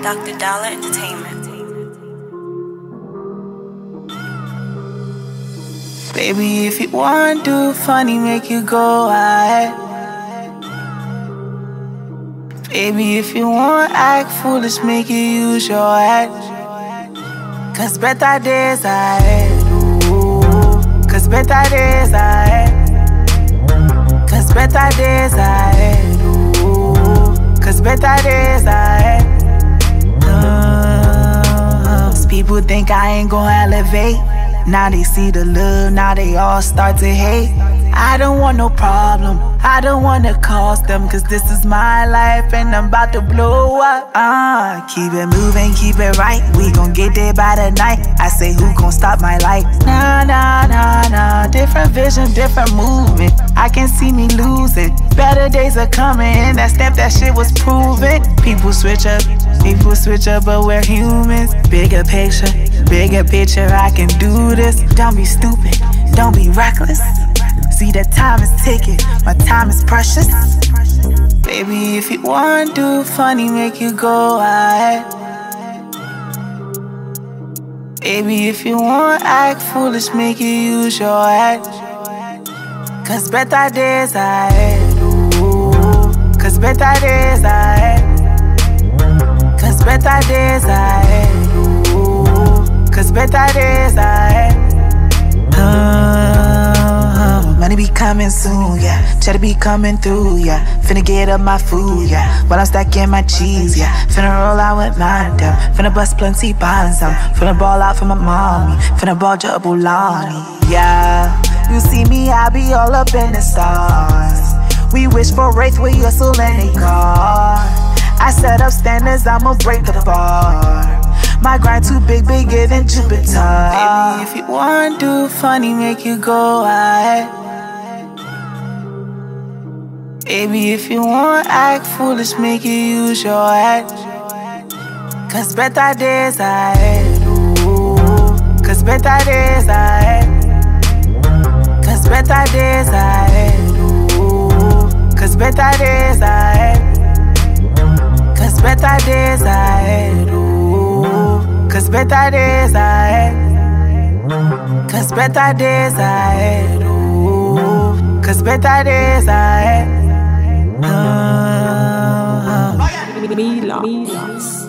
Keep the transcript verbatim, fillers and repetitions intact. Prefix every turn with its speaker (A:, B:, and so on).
A: Doctor Dollar Entertainment.
B: Baby, if you want do funny, make you go ahead. Baby, if you want act foolish, make you use your head. Cause better days ahead. Ooh. Cause better days ahead. Cause better days ahead. Ooh. Cause better days ahead. Uh, people think I ain't gon' elevate. Now they see the love, now they all start to hate. I don't want no problem, I don't wanna cause them. Cause this is my life and I'm about to blow up. Uh, keep it moving, keep it right. We gon' get there by the night. I say who gon' stop my life? Nah, nah, nah, nah. Different vision, different movement. I can see me losing. Better days are coming, and that step, that shit was proven. People switch up, people switch up, but we're humans. Bigger picture, bigger picture, I can do this. Don't be stupid, don't be reckless. See that time is ticking, my time is precious. Baby, if you want do funny, make you go ahead. Baby, if you want act foolish, make you use your head. Cause better days ahead. Ooh. Cause better days ahead. Cause better days ahead. Ooh. Cause better days ahead. Uh, money be coming soon, yeah. Cheddar be coming through, yeah. Finna get up my food, yeah. While I'm stacking my cheese, yeah. Finna roll out with mine, down. Finna bust plenty bonds, I'm finna ball out for my mommy. Finna ball Jabulani, yeah. You see me, I be all up in the stars. We wish for wraith with your soul and a car. I set up standards, I'ma break the bar. My grind too big, bigger than Jupiter. Baby, if you want do funny, make you go ahead. Baby, if you want act foolish, make you use your head. Cause better days ahead. Ooh. Cause better days ahead. Cause better days ahead. Ooh. Cause better days ahead. Cause better days ahead. Ooh. Cause better days ahead. Cause better days ahead. Ooh. Cause better days ahead. Uh, uh.
C: Milos.